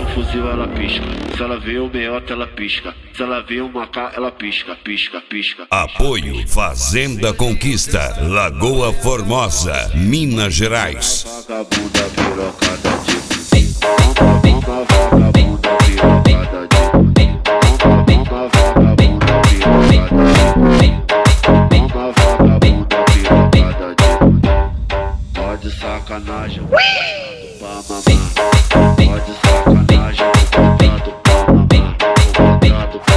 um fuzil, ela pisca. Se ela vê o meiota, ela pisca. Se ela vê um macá, ela pisca, pisca, pisca. Apoio Fazenda Conquista, Lagoa Formosa, Minas Gerais. Vagabunda pirocada de uma vagabunda pirocada de uma vagabunda pirocada de uma vagabunda pirocada de pode sacanagem, pra mamar. Pode sacanagem, vou botado pra mamar. Vou botado pra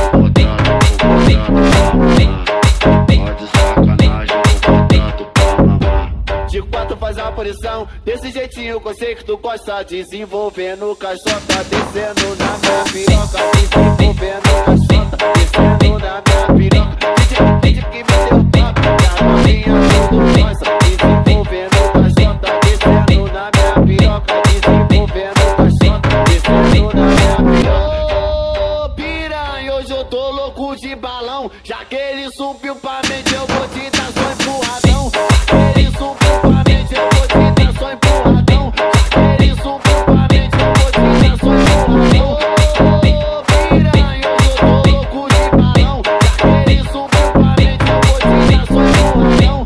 mamar. Pode sacanagem, vou botado pra mamar. De quatro faz a posição, desse jeitinho que eu sei que tu gosta. Desenvolvendo caixota, descendo na minha piroca. Desenvolvendo caixota, descendo na minha piroca. DJ que me deu papo, na novinha tudo gosta. Desenvolvendo caixota, descendo na minha piroca. Desenvolvendo caixota, descendo na minha piroca. Ô piranha, hoje eu tô louco de balão. Já que ele subiu pra mente, eu vou te dar só empurradão. Já que ele subiu pra mente, eu vou te dar só empurradão. Já que ele subiu pra mente, eu vou te dar só empurradão. Ô piranha, hoje eu tô louco de balão. Já que ele subiu pra mente, eu vou te dar só empurradão.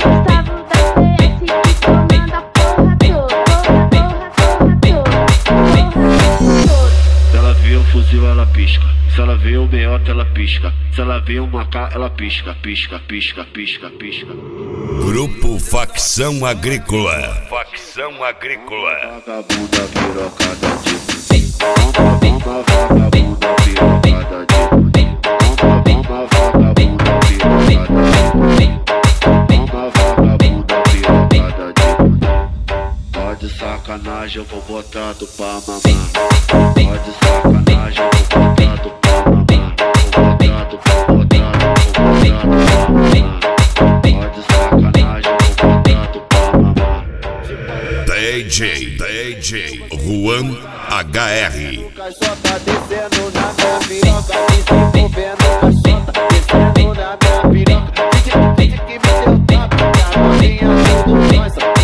Se ela vê um fuzil, ela pisca. Se ela vê o meiota, ela pisca. Se ela vê um macá, ela pisca, pisca, pisca, pisca, pisca. Grupo Facção Agrícola. Facção Agrícola. Vagabunda pirocada de uma vagabunda pirocada de uma vagabunda pirocada de uma vagabunda pirocada de pode sacanagem, eu vou botado pra mamar. Pode sacanagem, eu vou botado pra mamar. Vou botado pra mamar. Pode sacanagem, eu vou botado pra mamar. DJ Juan HR. Caixota descendo na minha piroca, desenvolvendo caixota, descendo na minha piroca. DJ que me deu papo, na novinha tudo gosta.